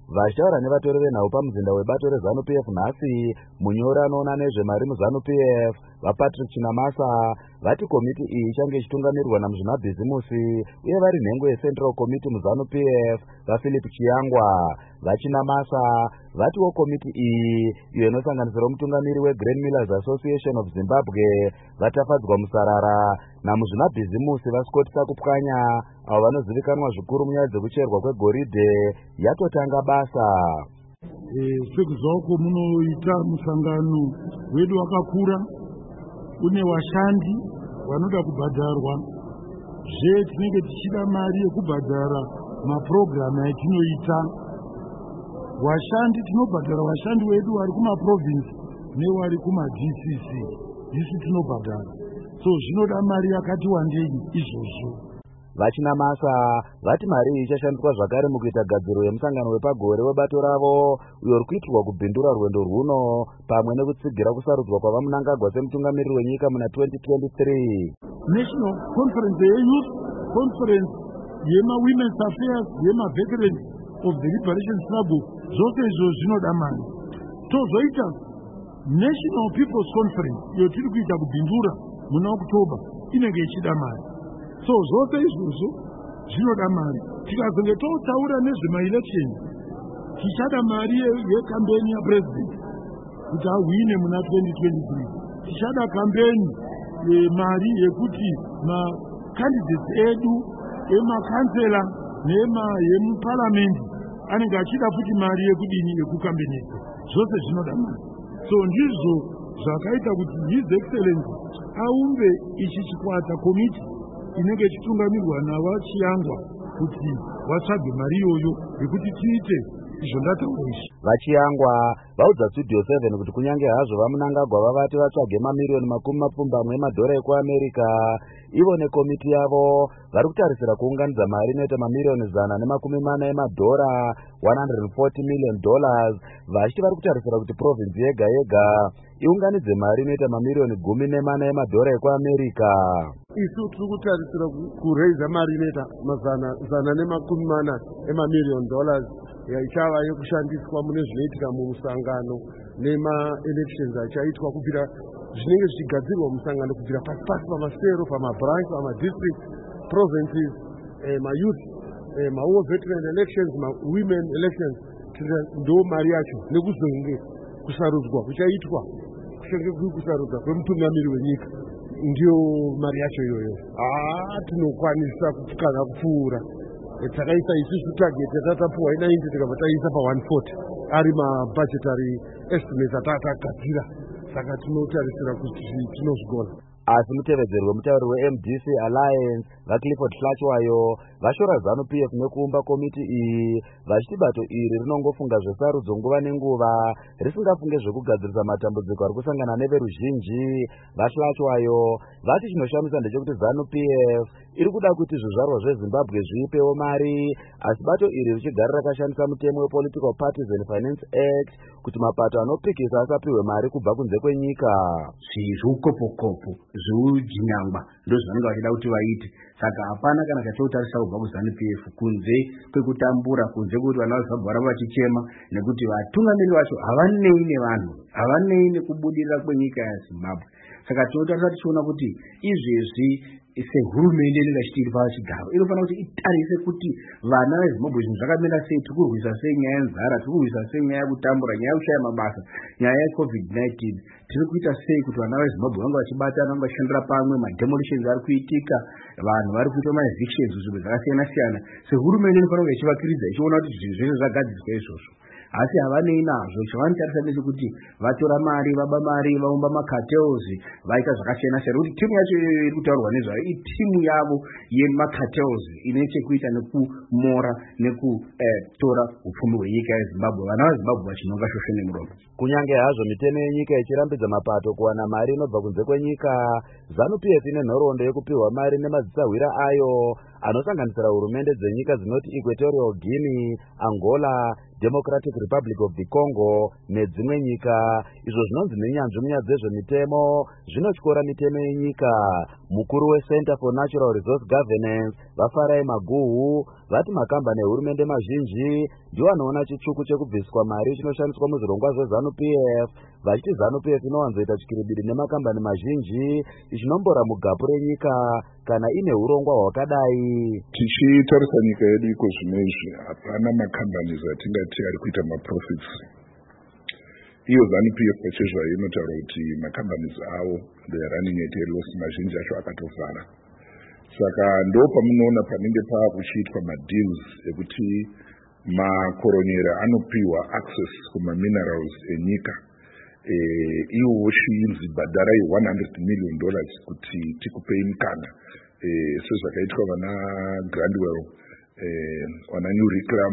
Vashtaura nevatori venhau pamuzinda webato reZANU-PF nhasi, munyori anoona nezvemari muZANU-PF vaPatrick Chinamasa vati komiti iyi ichange ichitungamirirwa namuzvinabhizimusi uye vari nhengo yeCentral Committee muZANU-PF vaPhilip Chiyangwa. VaChinamasa vatiwo komiti iyi iyo inosanganisira mutungamiri weGrain Millers Association of Zimbabwe vatafadzwa musarara namuzvinabhizimusi vaScott Sakupwanya avo vanozivikanwa zvikuru munyaya dzekucherwa kwegoridhe yatotanga basa. Sekuzauko munoita musangano wedu wakakura une washandi wanoda kubhadharwa tinenge tichida mari yekubhadhara mapurogiramu atinoita. Washandi tinobhadhara washandi wedu vari kumaprovinsi newari kumaDCC isu tinobhadhara, so zvinoda mari yakati wandei izvozvo. VaChinamasa vati mari iyi ichashandiswa zvakare mukuita gadziro yemusangano wepagore webato ravo uyo uri kuitirwa kubhindura rwendo rwuno pamwe nekutsigira kusarudzwa kwavaMunangagwa semutungamiriri wenyika muna 2023. National Conference yeYouth Conference yemaWomen's Affairs yemaVeterans of the Liberation Struggle, zvose izvo zvinoda mari. Tozoita National People's Conference iyo tiri kuita kubhindura muna Oktoba inenge ichida mari. So zvose izvozvo zvinoda mari. Tikazonge totaura nezvemaelection tichada mari yekambeni yapresident kuti ahwine muna 2023. Tichada kambeni mari yekuti macandidates edu emakansela yemuparliament anenge achida futi mari yekudini yekukambenisa. Zvose zvinoda mari. So ndizvo zvakaita kuti His Excellency aumbe ichi chikwata komiti inenge ichitungamirwa navaChiyangwa kuti vatsvage mari iyoyo yekuti tiite izvo ndataura izvi. VaChiyangwa vaudza Studio 7 kuti kunyange hazvo vaMunangagwa vavati vatsvage mamiliyoni $20 emadhora ekuAmerica, ivo nekomiti yavo vari kutarisira kuunganidza mari inoita mamiliyoni $140 emadhora $140 million, vachiti vari kutarisira kuti provinsi yega yega iunganidze mari inoita mamiliyoni $14 emadhora ekuAmerica. Isu tiri kutarisira kureiza mari inoita $140 emamiliyoni ichava yekushandiswa mune zvinoitika mumusangano nema-elections achaitwa kubvira zvinenge zvichigadzirwa musangano kubvira pasi pamasero, pamabranch, pamadistrict, provinces, mayouth, mawar veteran elections, women elections. Ndo mari yacho nekuzonge kusarudzwa kuchaitwa kusarudza kwemutungamiri wenyika ndiyo mari yacho iyoyo. Tinokwanisa kana kupfuura takaisa isusu target yatatapuwa ina90 tikabva taisa pa140 ari mabudgetary estimates atakagadzira, saka tinotarisira kuti tinozvigona. Asi mutevedzeri wemutauri weMDC Alliance vaClifford Hlachwayo vashora ZANU-PF nekuumba komiti iyi vachiti bato iri rinongofunga zvesarudzo nguva nenguva risingafunge zvekugadzirisa matambudziko ari kusangana neveruzhinji. VaHlachwayo vati chinoshamisa ndechekuti ZANU-PF iri kuda kuti zvizvarwa zveZimbabwe zviipewo mari, asi bato iri richigara rakashandisa mutemo wePolitical Parties and Finance Act kuti mapato anopikisa asapiwe mari kubva kunze kwenyika. Zveukopo-kopo zveujinyangwa ndozvavanenge vachida kuti vaite. Saka hapana kana kachautarisa kubva kuZANU-PF kunze kwekutambura, kunze kwekuti vana vaZimbabwe varamba vachichema nekuti vatungamiri vacho havanei nevanhu, havanei nekubudirira kwenyika yaZimbabwe. Saka tinotarisa tichiona kuti izvezvi sehurumende inenge ichitiri pachigaro inofanira kuti itarise kuti vana veZimbabwe zvinhu zvakamira sei, tiri kurwisa sei nyaya yenzara, tiri kurwisa sei nyaya yekutambura, nyaya yekushaya mabasa, nyaya yeCovid-19, tiri kuita sei kuti vana veZimbabwe vange vachibatana, vange vachishandira pamwe, mademolitions ari kuitika, vanhu vari kuita maevictions, zvinhu zvakasiyana siyana. Sehurumende inofanira kunge ichivakiridza ichiona kuti zvinhu zvese zvagadzirwa izvozvo. Asi havanei nazvo. Chavanotarisa ndechekuti vatora mari, vaba mari, vaumba macartels, vaita zvakasiyana siyana. Kuti timu yacho iri kutaurwa nezvayo itimu yavo yemacartels ine chekuita nekumora nekutora upfumi hwenyika yeZimbabwe. Vana veZimbabwe vachinonga shosho nemuromo. Kunyange hazvo mitemo yenyika ichirambidza mapato kuwana mari inobva kunze kwenyika, ZANU-PF ine nhoroondo yekupiwa mari nemadzisawira ayo anosanganisira hurumende dzenyika dzinoti Equatorial Guinea, Angola, Democratic Republic of the Congo nedzimwe nyika. Izvo zvinonzi nenyanzvi munyaya dzezvemitemo zvinotyora mitemo yenyika. Mukuru weCenter for Natural Resource Governance Vafarai Maguhu vati makambani ehurumende mazhinji ndiwo anoona chitsvuku chekubviswa mari chinoshandiswa muzvirongwa zveZANU-PF, vachiti ZANU-PF inowanzoita chikiribidi nemakambani mazhinji ichinombora mugapu renyika kana ine urongwa hwakadai. Tichitarisa nyika yedu iko zvinezvi hapana makambani atingati ari kuita maprofits. Iyo ZANU-PF pachezvayo inotaura kuti makambani avo they are running at a loss, mazhinji acho akatovhara. Saka ndopamunoona panenge paakuchiitwa madeals ekuti makoronyera anopiwa access kumaminerals enyika. Iwo chinzi bhadharai $100 million kuti tikupei mukana sezvakaitwa vana Grandwell vana New Reclam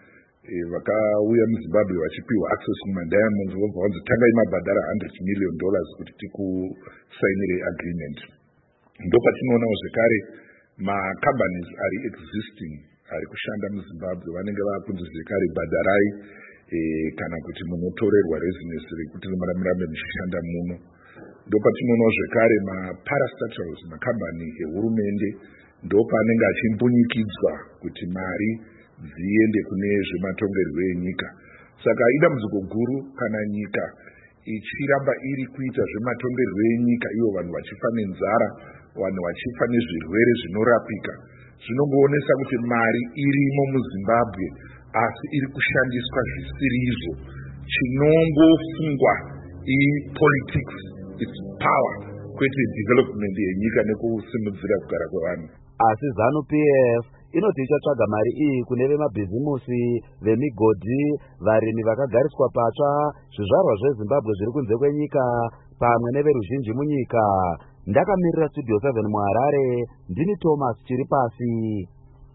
vakauya muZimbabwe vachipiwa access kumadiamonds vobva vanzotangai mabhadhara $100 million kuti tikusainire agreement. Ndopatinoonavo zvekare macompanies ari existing ari kushanda muZimbabwe vanenge vakunzi zvekare bhadharai kana kuti munotorerwa residence rekuti murambe muchishanda muno. Ndopatinoonavo zvekare maparastatals makambani ehurumende ndopanenge achimbunyikidzwa kuti mari dziende kune zvematongerwo enyika. Saka idambudziko guru kana nyika ichiramba iri kuita zvematongerwo enyika ivo vanhu vachifa nenzara, vanhu vachifa nezvirwere zvinorapika, zvinongoonesa kuti mari irimo muZimbabwe asi iri kushandiswa zvisiri izvo. Chinongofungwa politics, its power, kwete development yenyika nekusimudzira kugara kwevanhu. Asi ZANU-PF inoti ichatsvaga mari iyi kune vemabhizimusi, vemigodhi, varimi vakagariswa patsva, zvizvarwa zveZimbabwe zviri kunze kwenyika pamwe neveruzhinji munyika. Ndakamirira Studio 7 muHarare, ndini Thomas Chiripasi.